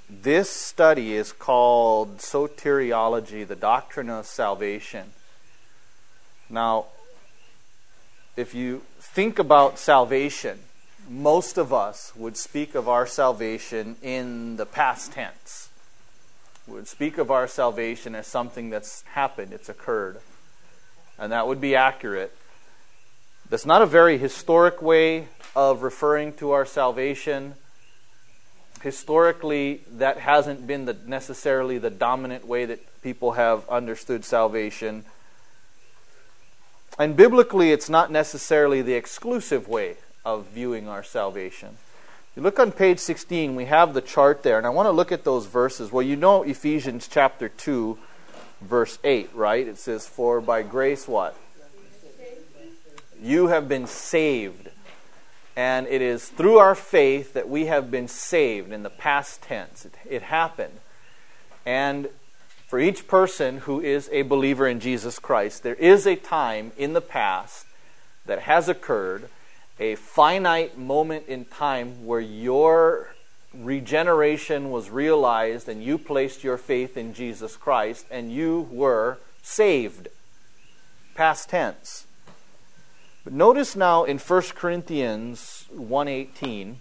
This study is called Soteriology, the Doctrine of Salvation. Now, if you think about salvation, most of us would speak of our salvation in the past tense. We would speak of our salvation as something that's happened, it's occurred. And that would be accurate. That's not a very historic way of referring to our salvation. Historically, that hasn't been necessarily the dominant way that people have understood salvation. And biblically, it's not necessarily the exclusive way of viewing our salvation. You look on page 16, we have the chart there, and I want to look at those verses. Well, you know Ephesians chapter 2, verse 8, right? It says, "For by grace," what? "You have been saved." And it is through our faith that we have been saved in the past tense. It happened. And for each person who is a believer in Jesus Christ, there is a time in the past that has occurred, a finite moment in time where your regeneration was realized and you placed your faith in Jesus Christ and you were saved. Past tense. But notice now in 1 Corinthians 1:18,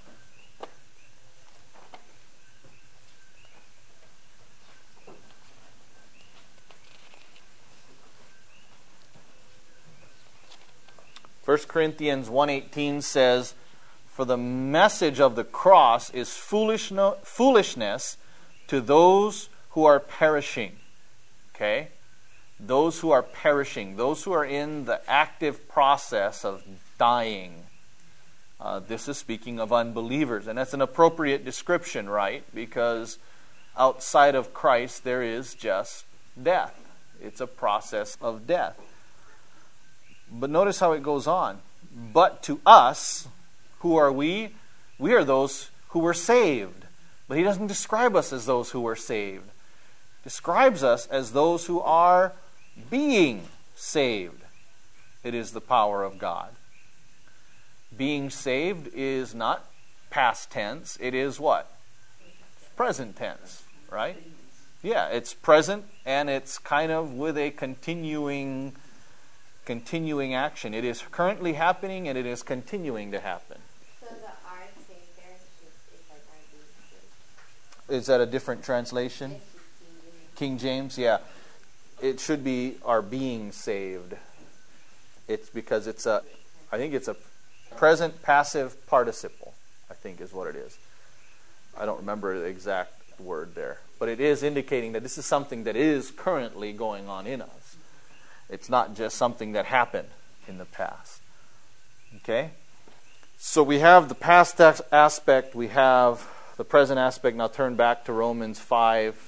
First Corinthians 1:18 says, "For the message of the cross is foolishness to those who are perishing." Okay? Those who are perishing, those who are in the active process of dying. This is speaking of unbelievers. And that's an appropriate description, right? Because outside of Christ, there is just death. It's a process of death. But notice how it goes on. "But to us, who are we? We are those who were saved." But he doesn't describe us as those who were saved. He describes us as those who are being saved. It is the power of God. Being saved is not past tense. It is what? Present tense, right? Yeah, it's present and it's kind of with a continuing action. It is currently happening and it is continuing to happen. So the "are saved" there is like "are being saved." Is that a different translation? King James, yeah. It should be "are being saved." It's because I think it's a present passive participle, I think is what it is. I don't remember the exact word there. But it is indicating that this is something that is currently going on in us. It's not just something that happened in the past. Okay? So we have the past aspect, we have the present aspect. Now turn back to Romans 5.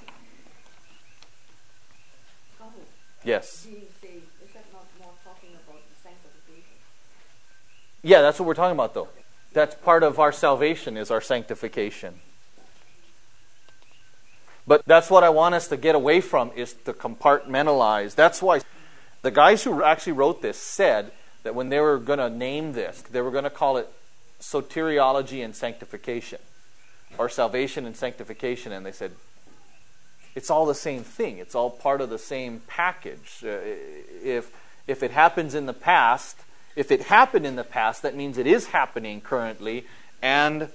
Yes. Being saved, is that not more talking about the sanctification? Yeah, that's what we're talking about though. That's part of our salvation, is our sanctification. But that's what I want us to get away from, is to compartmentalize. That's why the guys who actually wrote this said that when they were going to name this, they were going to call it soteriology and sanctification, or salvation and sanctification, and they said it's all the same thing. It's all part of the same package. If it happens in the past, if it happened in the past, that means it is happening currently, and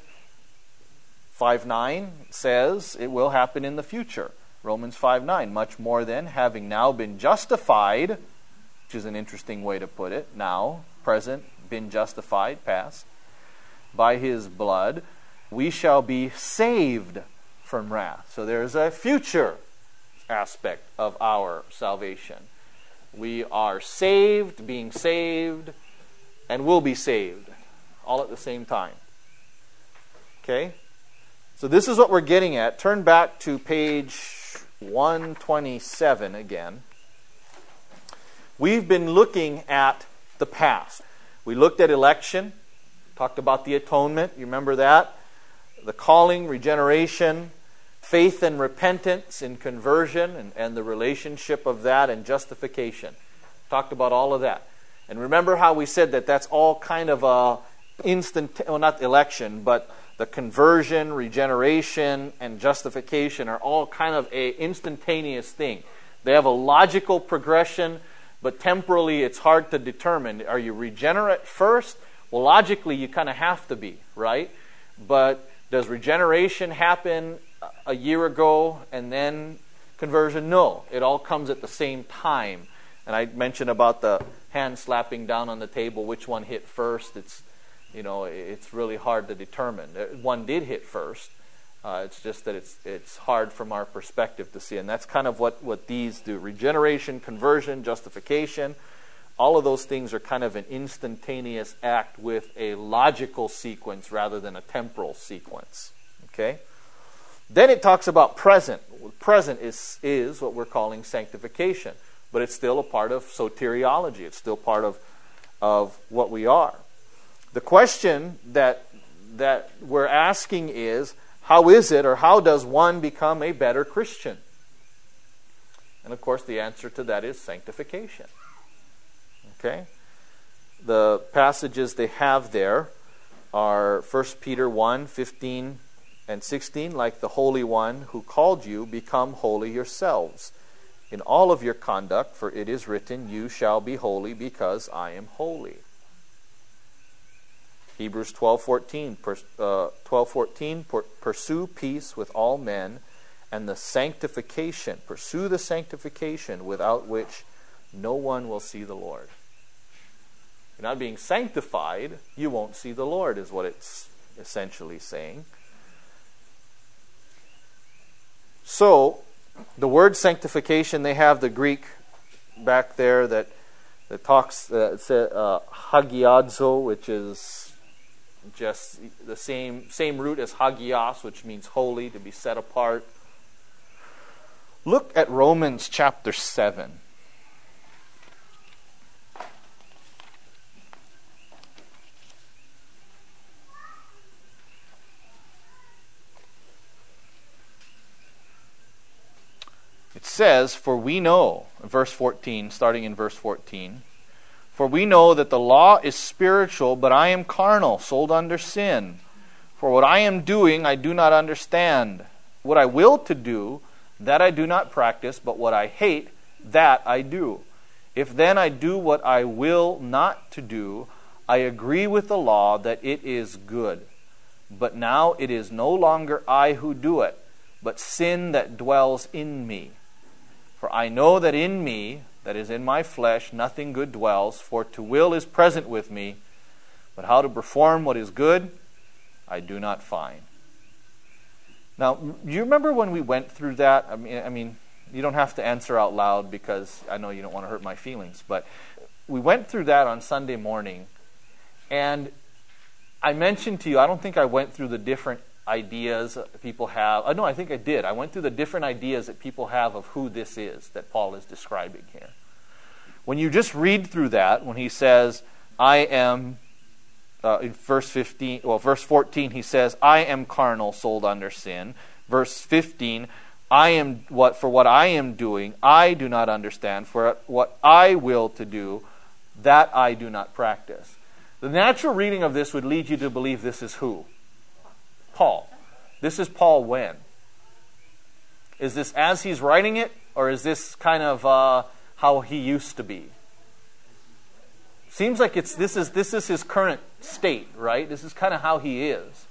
5:9 says it will happen in the future. Romans 5:9, "Much more then, having now been justified," which is an interesting way to put it, now, present, been justified, past, "by his blood, we shall be saved from wrath." So there's a future aspect of our salvation. We are saved, being saved, and will be saved, all at the same time. Okay? So this is what we're getting at. Turn back to page 127 again. We've been looking at the past. We looked at election, talked about the atonement, you remember that? The calling, regeneration, faith and repentance in conversion, and the relationship of that, and justification. Talked about all of that. And remember how we said that that's all kind of a not election, but the conversion, regeneration, and justification are all kind of a instantaneous thing. They have a logical progression, but temporally it's hard to determine. Are you regenerate first? Well, logically you kind of have to be, right? But does regeneration happen a year ago and then conversion? No. It all comes at the same time. And I mentioned about the hand slapping down on the table, which one hit first. It's really hard to determine. One did hit first. It's just that it's hard from our perspective to see. And that's kind of what these do. Regeneration, conversion, justification, all of those things are kind of an instantaneous act with a logical sequence rather than a temporal sequence. Okay? Then it talks about present. Present is what we're calling sanctification. But it's still a part of soteriology. It's still part of what we are. The question that we're asking is, how is it or how does one become a better Christian? And of course the answer to that is sanctification. Okay? The passages they have there are 1 Peter 1, 15 and 16, like the Holy One who called you, become holy yourselves in all of your conduct, for it is written, you shall be holy because I am holy. Hebrews 12:14, pursue peace with all men and the sanctification, pursue the sanctification without which no one will see the Lord. If you're not being sanctified, you won't see the Lord, is what it's essentially saying. So, the word sanctification, they have the Greek back there that talks, hagiadzo, which is just the same root as hagios, which means holy, to be set apart. Look at Romans chapter 7. It says, for we know, verse 14, starting in verse 14, for we know that the law is spiritual, but I am carnal, sold under sin. For what I am doing, I do not understand. What I will to do, that I do not practice, but what I hate, that I do. If then I do what I will not to do, I agree with the law that it is good. But now it is no longer I who do it, but sin that dwells in me. For I know that in me, that is in my flesh, nothing good dwells, for to will is present with me, but how to perform what is good, I do not find. Now, you remember when we went through that? I mean, you don't have to answer out loud because I know you don't want to hurt my feelings, but we went through that on Sunday morning, and I mentioned to you, I don't think I went through the different ideas people have. No, I think I did. I went through the different ideas that people have of who this is that Paul is describing here. When you just read through that, when he says, I am, in verse 14, he says, I am carnal, sold under sin. Verse 15, for what I am doing, I do not understand. For what I will to do, that I do not practice. The natural reading of this would lead you to believe this is who? Paul. This is Paul when? Is this as he's writing it, or is this kind of how he used to be? Seems like this is his current state, right? This is kind of how he is.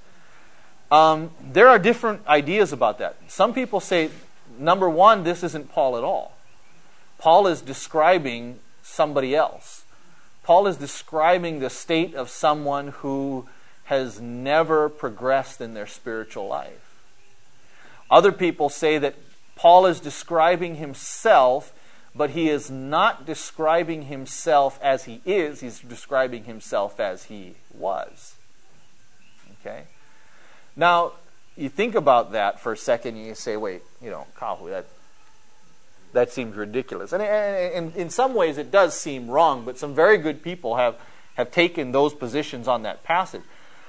There are different ideas about that. Some people say, number one, this isn't Paul at all. Paul is describing somebody else. Paul is describing the state of someone who has never progressed in their spiritual life. Other people say that Paul is describing himself, but he is not describing himself as he is. He's describing himself as he was. Okay? Now, you think about that for a second and you say, wait, Kahu, that seems ridiculous. And in some ways it does seem wrong, but some very good people have taken those positions on that passage.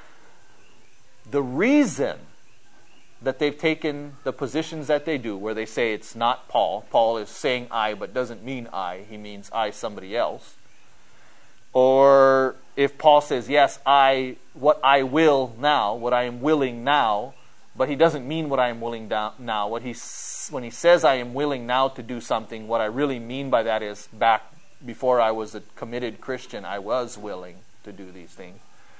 The reason that they've taken the positions that they do, where they say it's not Paul, Paul is saying I, but doesn't mean I, he means I, somebody else, or if Paul says, yes, what I will now, what I am willing now, but he doesn't mean what I am willing now. When he says I am willing now to do something, what I really mean by that is back before I was a committed Christian, I was willing to do these things.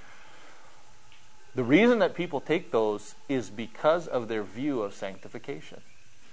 The reason that people take those is because of their view of sanctification.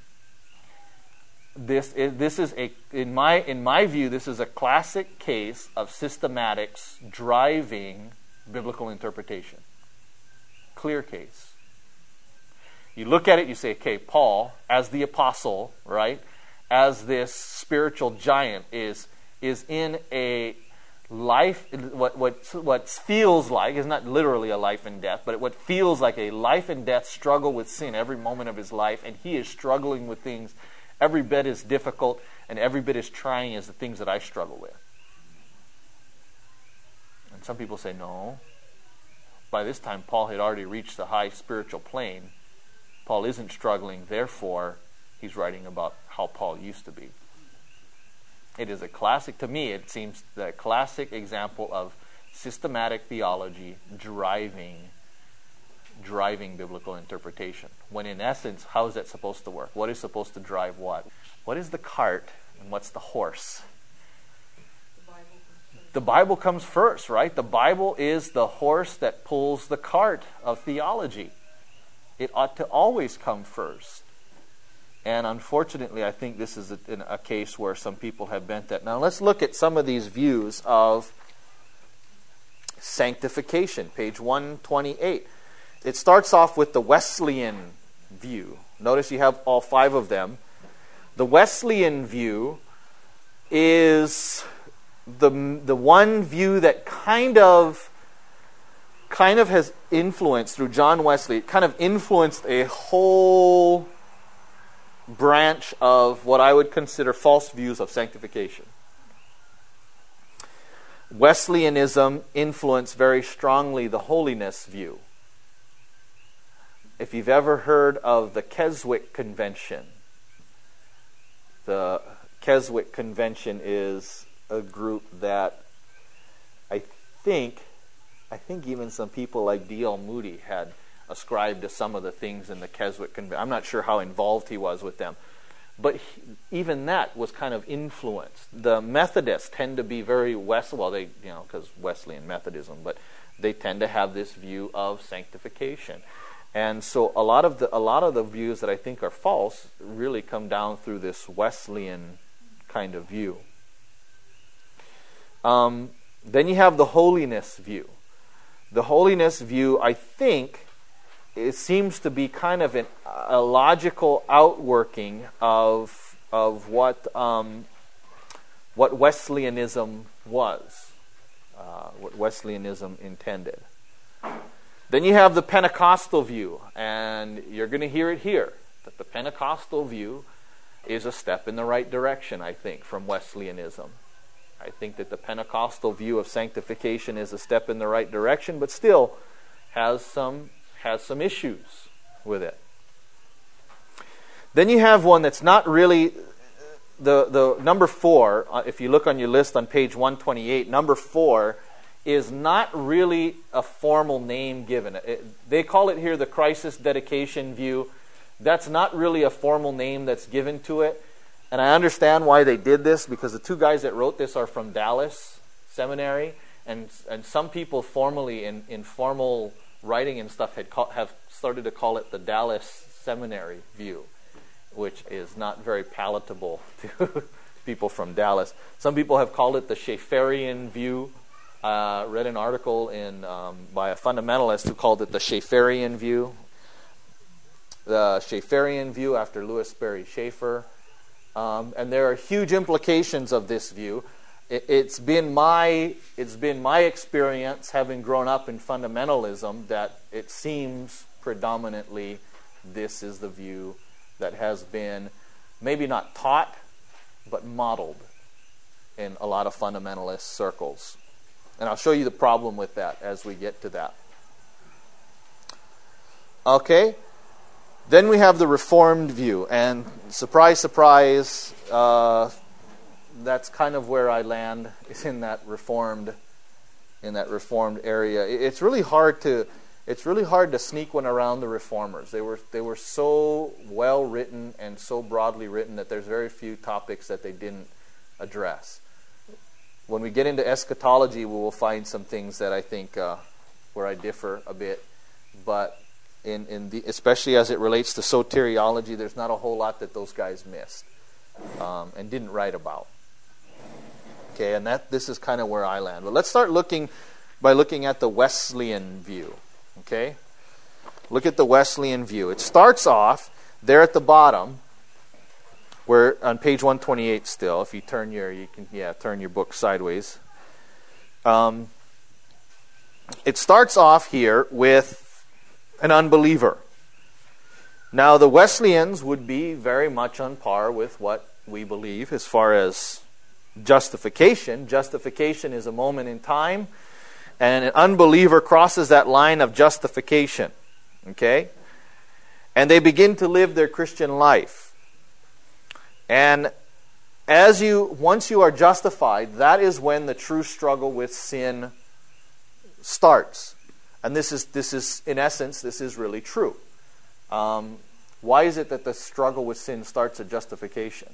This is in my view, this is a classic case of systematics driving biblical interpretation. Clear case. You look at it, you say, okay, Paul, as the apostle, right, as this spiritual giant, is in a life, what feels like, is not literally a life and death, but what feels like a life and death struggle with sin every moment of his life, and he is struggling with things every bit as difficult and every bit as trying as the things that I struggle with. And some people say, no, by this time Paul had already reached the high spiritual plane. Paul isn't struggling, therefore he's writing about how Paul used to be. It is a classic, to me, it seems the classic example of systematic theology driving biblical interpretation. When in essence, how is that supposed to work? What is supposed to drive what? What is the cart and what's the horse? The Bible comes first, right? The Bible is the horse that pulls the cart of theology. It ought to always come first. And unfortunately, I think this is a case where some people have bent that. Now let's look at some of these views of sanctification. Page 128. It starts off with the Wesleyan view. Notice you have all 5 of them. The Wesleyan view is the one view that kind of has influenced, through John Wesley, it kind of influenced a whole branch of what I would consider false views of sanctification. Wesleyanism influenced very strongly the holiness view. If you've ever heard of the Keswick Convention, the Keswick Convention is a group that I think even some people like D.L. Moody had ascribed to some of the things in the Keswick Convention. I'm not sure how involved he was with them. But even that was kind of influenced. The Methodists tend to be very because Wesleyan Methodism, but they tend to have this view of sanctification. And so a lot of the views that I think are false really come down through this Wesleyan kind of view. Then you have the holiness view. The holiness view, I think, it seems to be kind of a logical outworking of what Wesleyanism was, what Wesleyanism intended. Then you have the Pentecostal view, and you're going to hear it here, that the Pentecostal view is a step in the right direction, I think, from Wesleyanism. I think that the Pentecostal view of sanctification is a step in the right direction, but still has some issues with it. Then you have one that's not really the number 4. If you look on your list on page 128, number 4 is not really a formal name given. They call it here the crisis dedication view. That's not really a formal name that's given to it. And I understand why they did this, because the 2 guys that wrote this are from Dallas Seminary, and some people formally in formal writing and stuff have started to call it the Dallas Seminary view, which is not very palatable to people from Dallas. Some people have called it the Schaefferian view. Read an article by a fundamentalist who called it the Schaefferian view. The Schaefferian view after Louis Sperry Schaeffer. And there are huge implications of this view. It's been my experience, having grown up in fundamentalism, that it seems predominantly this is the view that has been maybe not taught, but modeled in a lot of fundamentalist circles. And I'll show you the problem with that as we get to that. Okay. Then we have the Reformed view, and surprise, surprise, that's kind of where I land, is in that Reformed Reformed area. It's really hard to sneak one around the Reformers. They were so well written and so broadly written that there's very few topics that they didn't address. When we get into eschatology, we will find some things that I think where I differ a bit. But especially as it relates to soteriology, there's not a whole lot that those guys missed and didn't write about. Okay, and this is kind of where I land. But let's start by looking at the Wesleyan view. Okay, look at the Wesleyan view. It starts off there at the bottom, where on page 128 still. If you turn your book sideways. It starts off here with an unbeliever. Now, the Wesleyans would be very much on par with what we believe as far as justification. Justification is a moment in time, and an unbeliever crosses that line of justification. Okay? And they begin to live their Christian life. And once you are justified, that is when the true struggle with sin starts. And this is in essence, this is really true. Why is it that the struggle with sin starts at justification?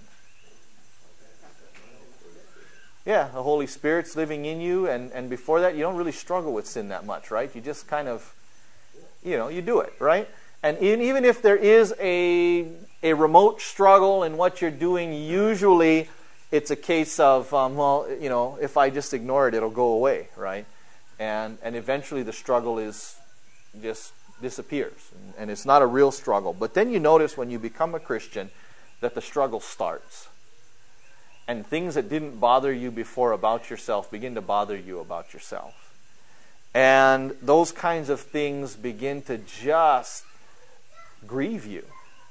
Yeah, the Holy Spirit's living in you, and before that, you don't really struggle with sin that much, right? You just kind of, you do it, right? And even if there is a remote struggle in what you're doing, usually it's a case of, if I just ignore it, it'll go away, right? And eventually the struggle just disappears, and it's not a real struggle. But then you notice when you become a Christian that the struggle starts. And things that didn't bother you before about yourself begin to bother you about yourself. And those kinds of things begin to just grieve you.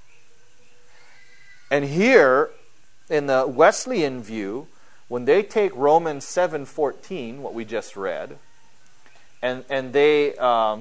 And here, in the Wesleyan view, when they take Romans 7:14, what we just read, and they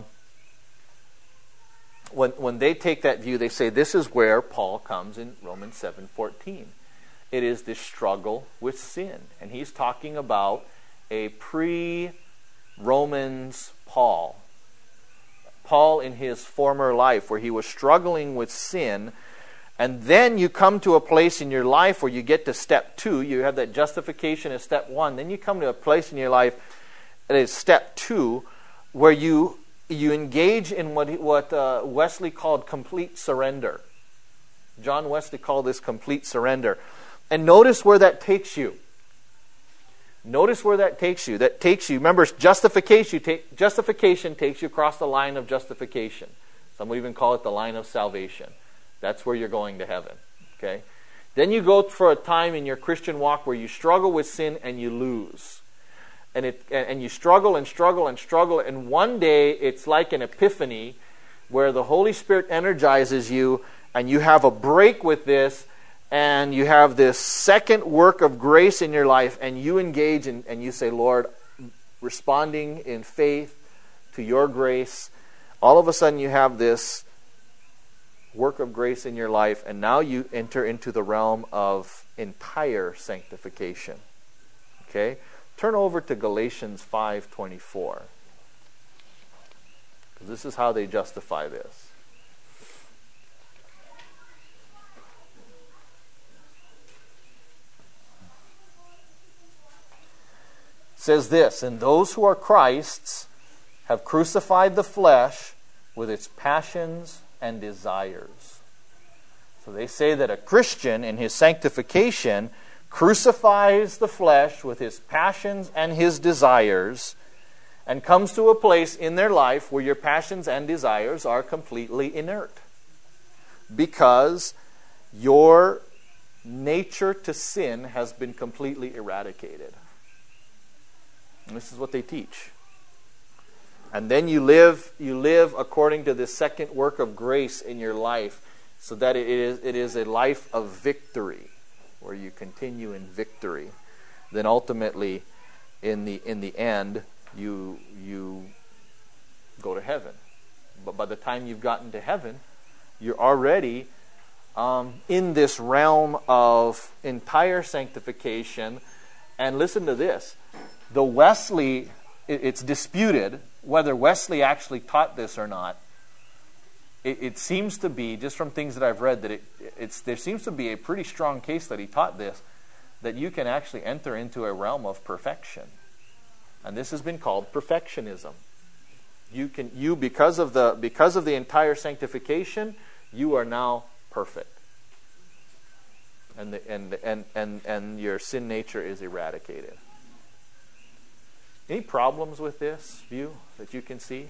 when they take that view, they say this is where Paul comes in Romans 7:14. It is this struggle with sin. And he's talking about a pre-Romans Paul. Paul in his former life where he was struggling with sin. And then you come to a place in your life where you get to step 2. You have that justification as step 1. Then you come to a place in your life that is step 2 where you engage in what Wesley called complete surrender. John Wesley called this complete surrender. And notice where that takes you. Notice where that takes you. That takes you, remember, justification takes you across the line of justification. Some would even call it the line of salvation. That's where you're going to heaven. Okay? Then you go for a time in your Christian walk where you struggle with sin and you lose. And you struggle and struggle and struggle, and one day it's like an epiphany where the Holy Spirit energizes you and you have a break with this. And you have this second work of grace in your life, and you engage and you say, Lord, responding in faith to your grace. All of a sudden you have this work of grace in your life, and now you enter into the realm of entire sanctification. Okay? Turn over to Galatians 5:24. Because this is how they justify this. Says this, and those who are Christ's have crucified the flesh with its passions and desires. So they say that a Christian in his sanctification crucifies the flesh with his passions and his desires and comes to a place in their life where your passions and desires are completely inert. Because your nature to sin has been completely eradicated. And this is what they teach. And then you live according to the second work of grace in your life, so that it is a life of victory, where you continue in victory. Then ultimately, in the end, you go to heaven. But by the time you've gotten to heaven, you're already in this realm of entire sanctification. And listen to this. The Wesley it's disputed whether Wesley actually taught this or not. It seems to be, just from things that I've read, that there seems to be a pretty strong case that he taught this, that you can actually enter into a realm of perfection. And this has been called perfectionism. Because of the entire sanctification, you are now perfect. And your sin nature is eradicated. Any problems with this view that you can see?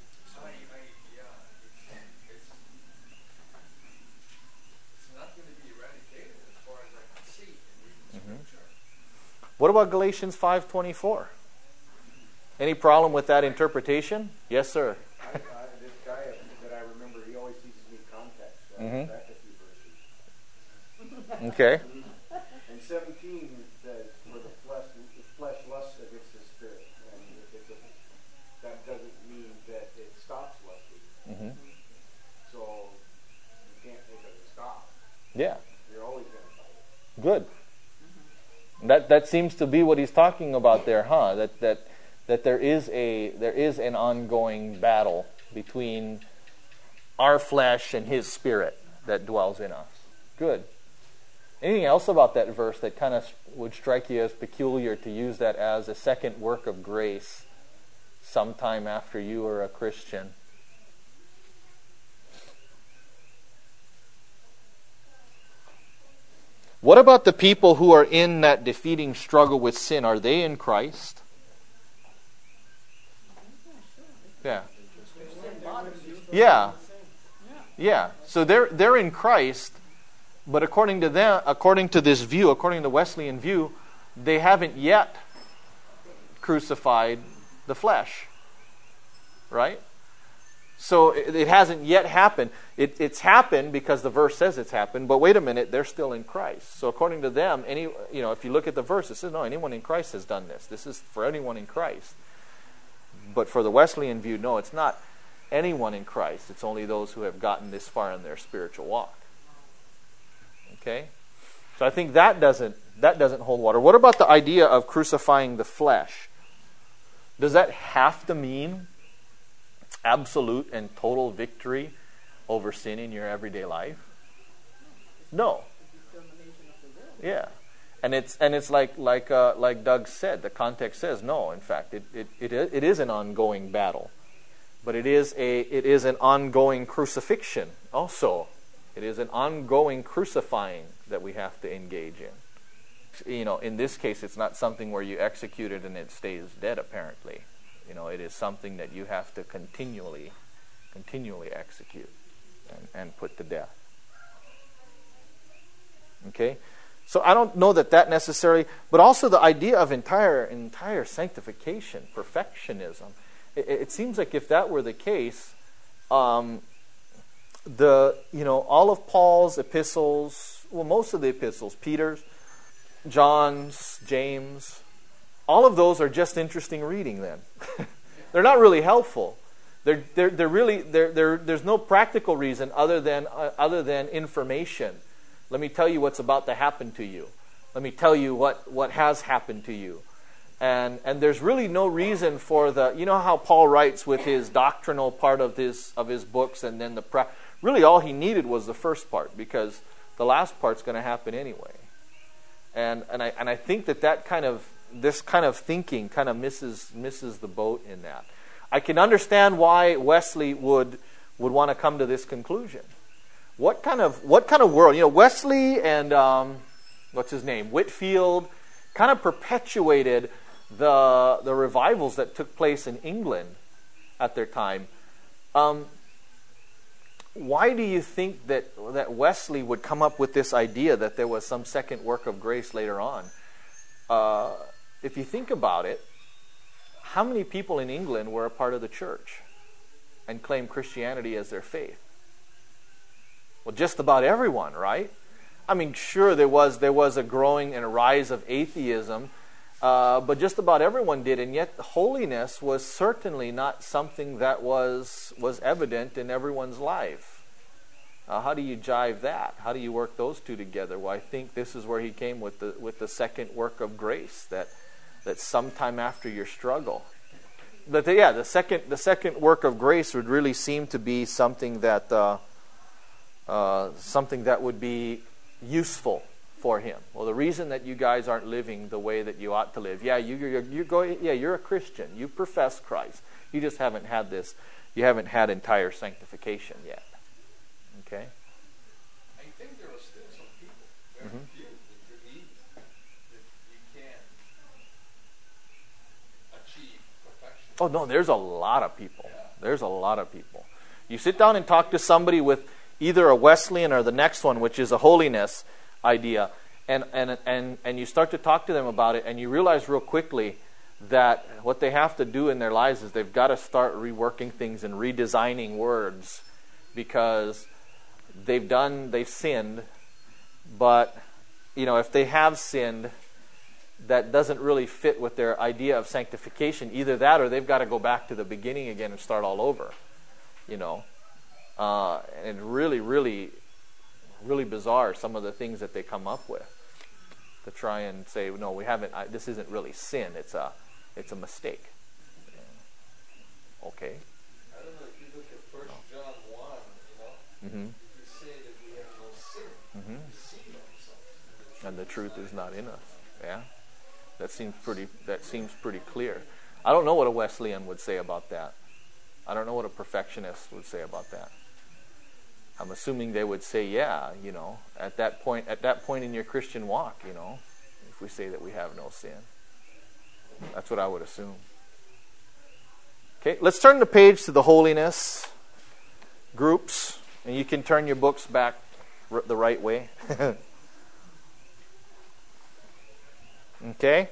What about Galatians 5:24? Any problem with that interpretation? Yes, sir. This guy that I remember, he always teaches me context. So I went back a few verses. Okay. And 17 says, "For the flesh lusts against the spirit," and that doesn't mean that it stops lusting. So you can't make it stop. Yeah. You're always going to fight it. Good. That seems to be what he's talking about there, huh? That there is an ongoing battle between our flesh and his spirit that dwells in us. Good. Anything else about that verse that kind of would strike you as peculiar to use that as a second work of grace sometime after you are a Christian? What about the people who are in that defeating struggle with sin? Are they in Christ? Yeah. Yeah. Yeah. So they're in Christ, but according to them, according to this view, according to the Wesleyan view, they haven't yet crucified the flesh. Right? So it hasn't yet happened. It's happened because the verse says it's happened, but wait a minute, they're still in Christ. So according to them, if you look at the verse, it says, no, anyone in Christ has done this. This is for anyone in Christ. But for the Wesleyan view, no, it's not anyone in Christ. It's only those who have gotten this far in their spiritual walk. Okay? So I think that doesn't hold water. What about the idea of crucifying the flesh? Does that have to mean absolute and total victory over sin in your everyday life? No. Yeah. And it's like Doug said, the context says no. In fact, it is an ongoing battle, but it is an ongoing crucifixion also. It is an ongoing crucifying that we have to engage in. In this case, it's not something where you execute it and it stays dead. Apparently, it is something that you have to continually execute and put to death. Okay. So I don't know that necessarily, but also the idea of entire sanctification, perfectionism. It seems like if that were the case, all of Paul's epistles, well, most of the epistles, Peter's, John's, James, all of those are just interesting reading. Then they're not really helpful. There's no practical reason other than information. Let me tell you what's about to happen to you. Let me tell you what has happened to you. And there's really no reason for how Paul writes with his doctrinal part of his books, and then really all he needed was the first part, because the last part's going to happen anyway. And I think this kind of thinking kind of misses the boat in that. I can understand why Wesley would want to come to this conclusion. What kind of world? Wesley and Whitefield kind of perpetuated the revivals that took place in England at their time. Why do you think that Wesley would come up with this idea that there was some second work of grace later on? If you think about it, how many people in England were a part of the church and claimed Christianity as their faith? Well, just about everyone, right? I mean, sure, there was a growing and a rise of atheism, but just about everyone did, and yet holiness was certainly not something that was evident in everyone's life. How do you jive that? How do you work those two together? Well, I think this is where he came with the second work of grace, that sometime after your struggle, But the second work of grace would really seem to be something that would be useful for him. Well, the reason that you guys aren't living the way that you ought to live, you're a Christian. You profess Christ. You just haven't had this. You haven't had entire sanctification yet. Okay. I think there are still some people, very few, that believe that you can achieve perfection. Oh no, there's a lot of people. There's a lot of people. You sit down and talk to somebody with either a Wesleyan or the next one, which is a holiness idea, and you start to talk to them about it, and you realize real quickly that what they have to do in their lives is they've got to start reworking things and redesigning words, because they've sinned, but if they have sinned, that doesn't really fit with their idea of sanctification. Either that, or they've got to go back to the beginning again and start all over. And really, really, really bizarre some of the things that they come up with to try and say, no, we haven't. This isn't really sin. It's a mistake. Okay. I don't know if you look at 1 John 1, Mm-hmm. if you say that we have no sin, Mm-hmm. we see ourselves. And the truth is not in us. Yeah, that seems pretty clear. I don't know what a Wesleyan would say about that. I don't know what a perfectionist would say about that. I'm assuming they would say, at that point in your Christian walk, if we say that we have no sin. That's what I would assume. Okay, let's turn the page to the holiness groups, and you can turn your books back the right way. Okay.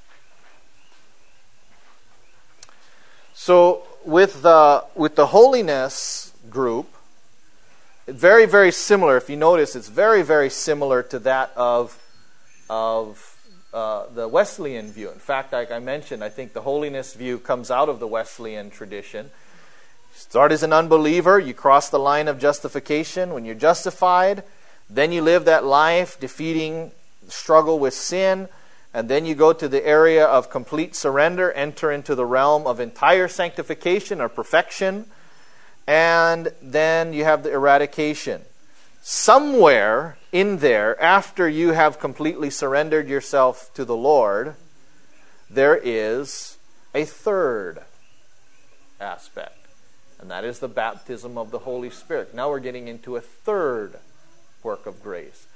So with the holiness group, very, very similar. If you notice, it's very, very similar to that of the Wesleyan view. In fact, like I mentioned, I think the holiness view comes out of the Wesleyan tradition. You start as an unbeliever, you cross the line of justification. When you're justified, then you live that life defeating the struggle with sin, and then you go to the area of complete surrender, enter into the realm of entire sanctification or perfection, and then you have the eradication. Somewhere in there, after you have completely surrendered yourself to the Lord, there is a third aspect, and that is the baptism of the Holy Spirit. Now we're getting into a third work of grace.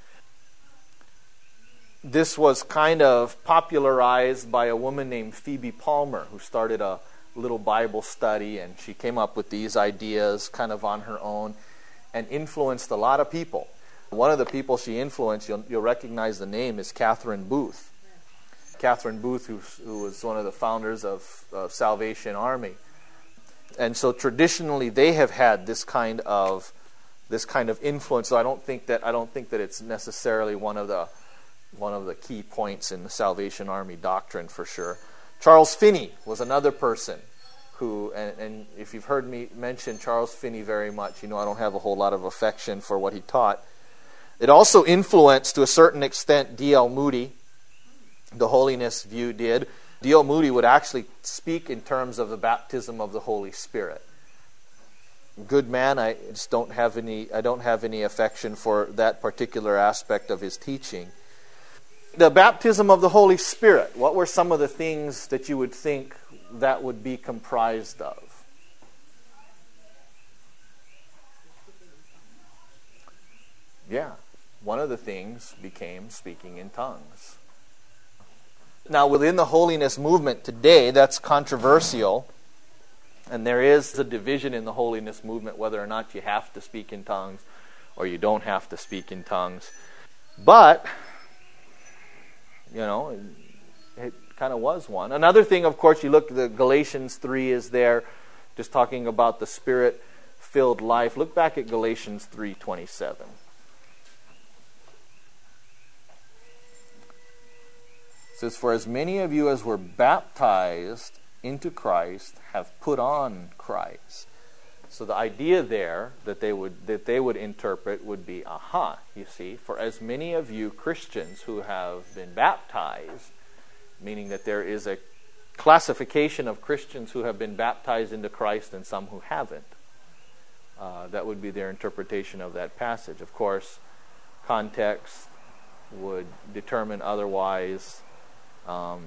This was kind of popularized by a woman named Phoebe Palmer, who started a little Bible study, and she came up with these ideas kind of on her own and influenced a lot of people. One of the people she influenced, you'll recognize the name, is Catherine Booth. Catherine Booth, who was one of the founders of Salvation Army. And so traditionally they have had this kind of influence. So I don't think that it's necessarily one of the key points in the Salvation Army doctrine for sure. Charles Finney was another person who, and if you've heard me mention Charles Finney very much, I don't have a whole lot of affection for what he taught. It also influenced, to a certain extent, D.L. Moody. The holiness view did. D.L. Moody would actually speak in terms of the baptism of the Holy Spirit. Good man, I don't have any affection for that particular aspect of his teaching. The baptism of the Holy Spirit, what were some of the things that you would think that would be comprised of? Yeah, one of the things became speaking in tongues. Now, within the holiness movement today, that's controversial, and there is a division in the holiness movement whether or not you have to speak in tongues or you don't have to speak in tongues. But it kind of was one. Another thing, of course, you look, the Galatians 3 is there, just talking about the Spirit-filled life. Look back at Galatians 3:27. It says, "For as many of you as were baptized into Christ have put on Christ." So the idea there that they would interpret would be, you see, for as many of you Christians who have been baptized, meaning that there is a classification of Christians who have been baptized into Christ and some who haven't. That would be their interpretation of that passage. Of course, context would determine otherwise. And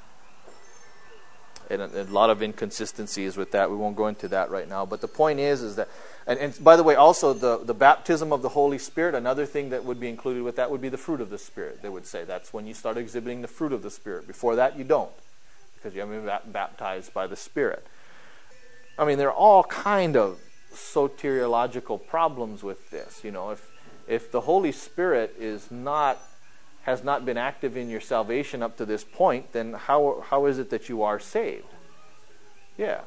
a lot of inconsistencies with that. We won't go into that right now. But the point is that, and by the way, also the baptism of the Holy Spirit, another thing that would be included with that would be the fruit of the Spirit. They would say that's when you start exhibiting the fruit of the Spirit. Before that, you don't, because you haven't been baptized by the Spirit. I mean, there are all kind of soteriological problems with this. You know, if the Holy Spirit has not been active in your salvation up to this point, then how is it that you are saved? Yeah.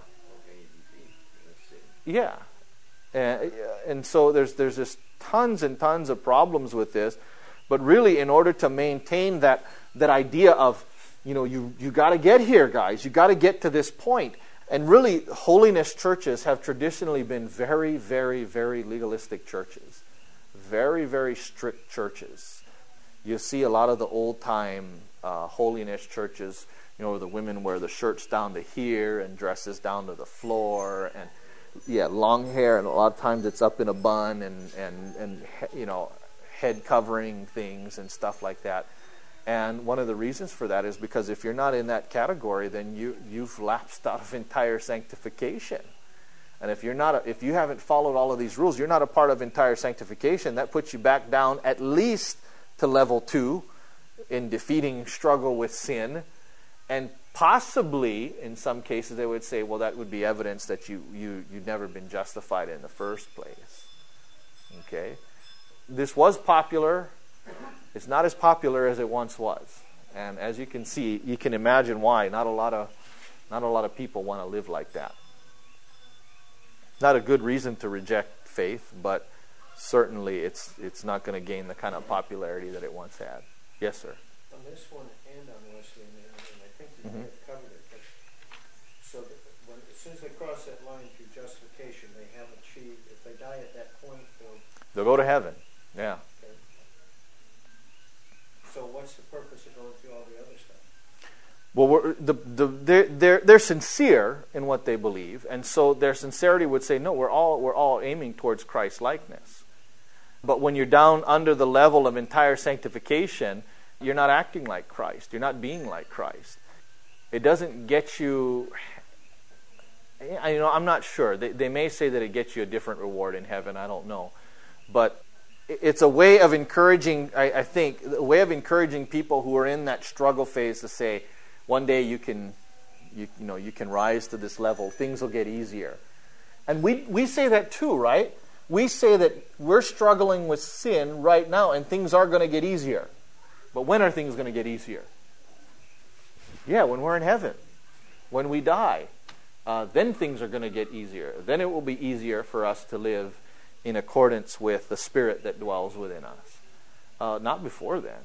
Yeah. And so there's just tons and tons of problems with this. But really, in order to maintain that idea of, you know, you got to get here, guys. You got to get to this point. And really, holiness churches have traditionally been very, very, very legalistic churches. Very, very strict churches. You see a lot of the old-time holiness churches, you know, where the women wear the shirts down to here and dresses down to the floor, and long hair, and a lot of times it's up in a bun and you know, head covering things and stuff like that. And one of the reasons for that is because if you're not in that category, then you've lapsed out of entire sanctification. And if you haven't followed all of these rules, you're not a part of entire sanctification. That puts you back down at least to level 2 in defeating struggle with sin. And possibly, in some cases, they would say, well, that would be evidence that you've never been justified in the first place. Okay? This was popular. It's not as popular as it once was. And as you can see, you can imagine why. Not a lot of people want to live like that. Not a good reason to reject faith, but certainly it's not going to gain the kind of popularity that it once had. Yes, sir. On this one and on Wesley, and I think you may have covered it, but so that as soon as they cross that line through justification, they have achieved, if they die at that point, they'll go to heaven. Yeah. Okay. So what's the purpose of going through all the other stuff? Well, they're sincere in what they believe, and so their sincerity would say, no, we're all aiming towards Christ likeness. But when you're down under the level of entire sanctification, you're not acting like Christ. You're not being like Christ. It doesn't get you. I'm not sure. They may say that it gets you a different reward in heaven. I don't know, but it's a way of encouraging. I think a way of encouraging people who are in that struggle phase to say, one day you can rise to this level. Things will get easier. And we say that too, right? We say that we're struggling with sin right now and things are going to get easier. But when are things going to get easier? Yeah, when we're in heaven. When we die. Then things are going to get easier. Then it will be easier for us to live in accordance with the Spirit that dwells within us. Not before then.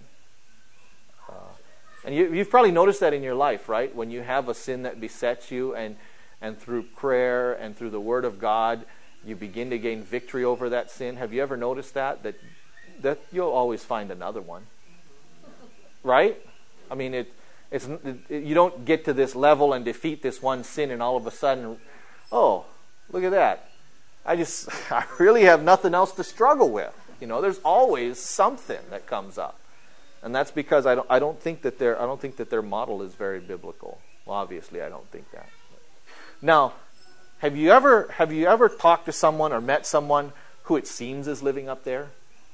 And you've probably noticed that in your life, right? When you have a sin that besets you and through prayer and through the Word of God, you begin to gain victory over that sin. Have you ever noticed that you'll always find another one? Right? I mean, you don't get to this level and defeat this one sin and all of a sudden, oh, look at that. I really have nothing else to struggle with. There's always something that comes up. And that's because I don't think that their model is very biblical. Well, obviously I don't think that. Now, have you ever talked to someone or met someone who it seems is living up there?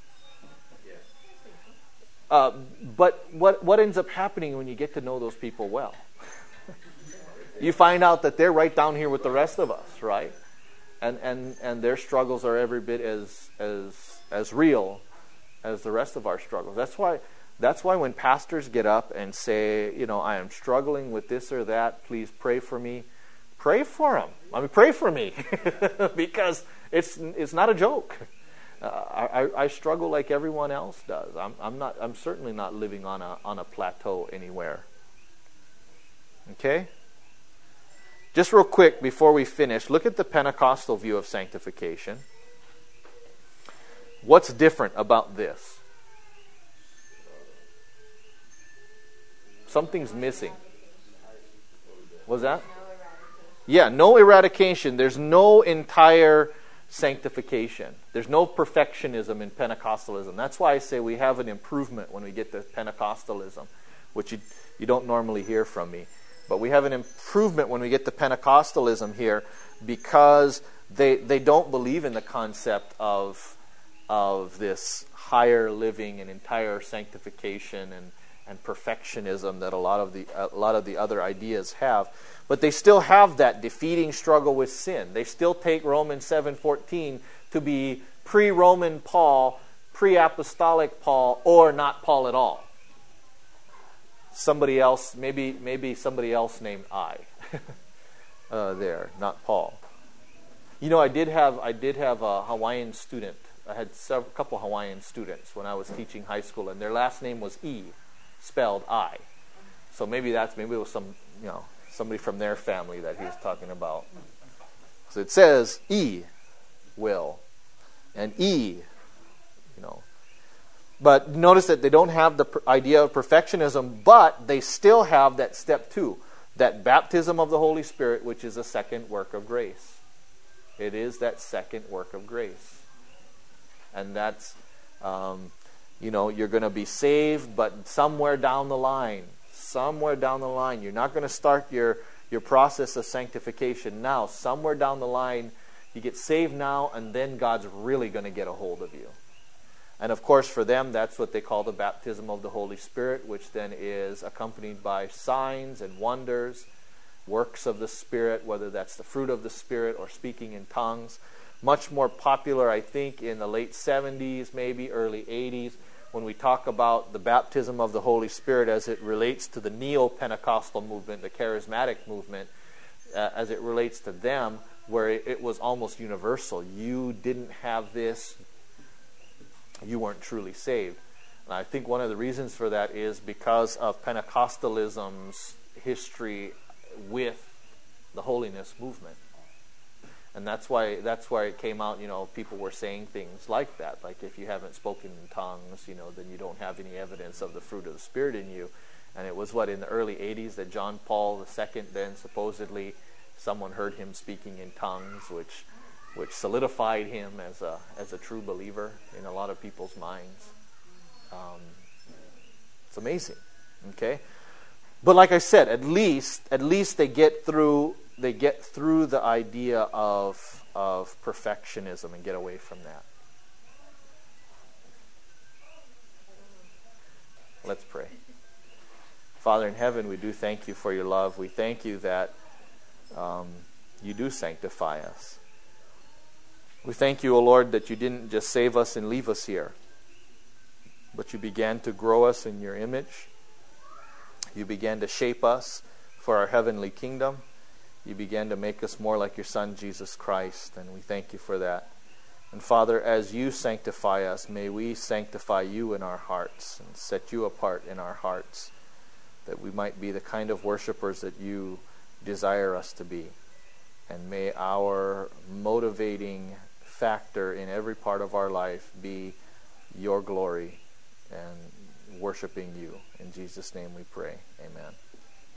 Yeah. But what ends up happening when you get to know those people well? You find out that they're right down here with the rest of us, right? And their struggles are every bit as real as the rest of our struggles. That's why when pastors get up and say, I am struggling with this or that, please pray for me. Pray for them. Pray for me. Because it's not a joke. I struggle like everyone else does. I'm certainly not living on a plateau anywhere. Okay? Just real quick before we finish, look at the Pentecostal view of sanctification. What's different about this? Something's missing. Was that? No eradication. Yeah, no eradication. There's no entire sanctification. There's no perfectionism in Pentecostalism. That's why I say we have an improvement when we get to Pentecostalism, which you don't normally hear from me. But we have an improvement when we get to Pentecostalism here because they don't believe in the concept of this higher living and entire sanctification and perfectionism that a lot of the other ideas have. But they still have that defeating struggle with sin. They still take Romans 7:14 to be pre-Roman Paul, pre-apostolic Paul, or not Paul at all. Somebody else, maybe somebody else named I. There, not Paul. You know, I did have a Hawaiian student. I had a couple Hawaiian students when I was teaching high school, and their last name was E, spelled I. So maybe it was somebody from their family that he was talking about. So it says E, will, and E, But notice that they don't have the idea of perfectionism, but they still have that step 2, that baptism of the Holy Spirit, which is a second work of grace. It is that second work of grace. And that's, you're going to be saved, but somewhere down the line, you're not going to start your process of sanctification now. Somewhere down the line, you get saved now, and then God's really going to get a hold of you. And of course, for them, that's what they call the baptism of the Holy Spirit, which then is accompanied by signs and wonders, works of the Spirit, whether that's the fruit of the Spirit or speaking in tongues. Much more popular, I think, in the late 70s, maybe early 80s, when we talk about the baptism of the Holy Spirit as it relates to the Neo-Pentecostal movement, the charismatic movement, as it relates to them, where it was almost universal. You didn't have this, you weren't truly saved. And I think one of the reasons for that is because of Pentecostalism's history with the holiness movement. And that's why it came out, people were saying things like that. Like if you haven't spoken in tongues, then you don't have any evidence of the fruit of the Spirit in you. And it was in the early 80s that John Paul II then supposedly someone heard him speaking in tongues, which solidified him as a true believer in a lot of people's minds. It's amazing, okay? But like I said, at least they get through the idea of perfectionism and get away from that. Let's pray. Father in heaven, we do thank you for your love. We thank you that you do sanctify us. We thank you, O Lord, that you didn't just save us and leave us here, but you began to grow us in your image. You began to shape us for our heavenly kingdom. You began to make us more like your Son, Jesus Christ, and we thank you for that. And Father, as you sanctify us, may we sanctify you in our hearts and set you apart in our hearts, that we might be the kind of worshipers that you desire us to be. And may our motivating factor in every part of our life be your glory and worshiping you. In Jesus' name we pray. Amen.